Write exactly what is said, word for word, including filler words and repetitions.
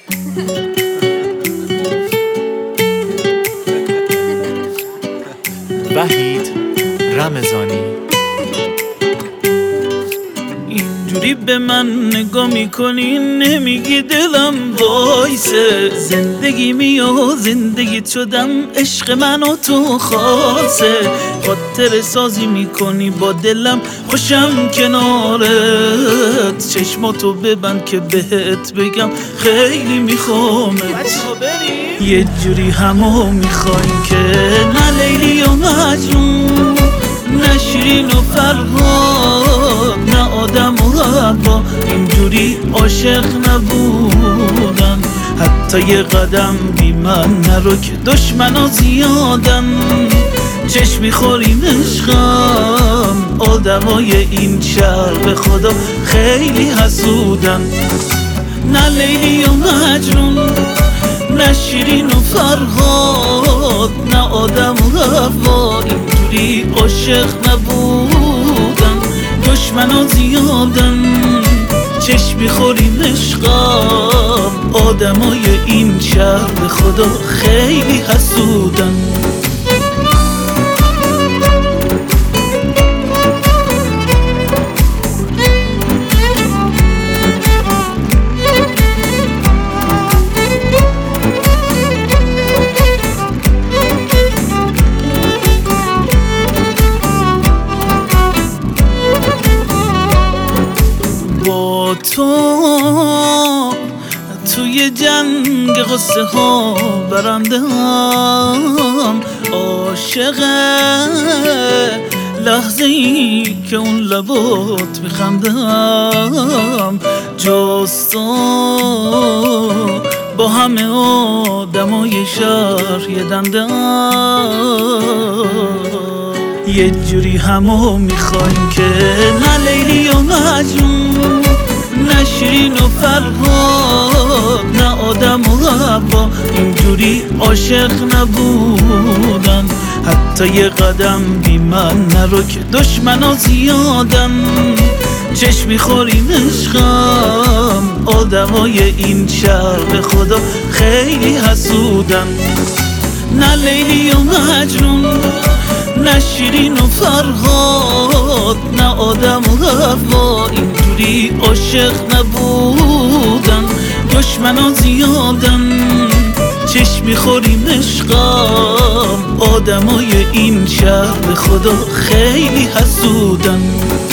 وحید رمضانی. اینجوری به من نگاه میکنی نمیگی دلم وایسه، زندگی میو زندگی شدم عشق من و تو خاصه، خاطر سازی میکنی با دلم خوشم کنارت، چشماتو ببند که بهت بگم خیلی میخوامت، یه جوری همو میخوایم که نه لیلی و مجنون، نه شیرین و فرهاد، نه آدم و حوا، اینجوری عاشق نبودن، حتی یه قدم بی من نرو که دشمنا زیادن، چشم میخوریم عشقم، آدمای این شهر به خدا خیلی حسودن، نه لیلی و مجنون، نه شیرین و فرهاد، نه آدم و حوا، اینجوری عاشق نبودن، دشمنا زیادن، چشم میخوریم عشقم، آدمای این شهر به خدا خیلی حسودن. با تو توی جنگ غصه ها برنده هم، عاشق لحظه ای که اون لبات میخندم، جز تو با همه آدمای شهر یه دنده هم، یه جوری همو میخوایم که نه لیلی و مجنون، نه شیرین و فرهاد، نه آدم و حوا، اینجوری عاشق نبودن، حتی یه قدم بی من نرو که دشمنا زیادن، چشم میخوریم عشقم، آدمای این شهر به خدا خیلی حسودن، نه لیلی و مجنون، نه شیرین و فرهاد، نه آدم و حوا، اینجوری عاشق نبودن، دشمنا زیادن، چشم میخوریم عشقم، آدمای این شهر به خدا خیلی حسودن.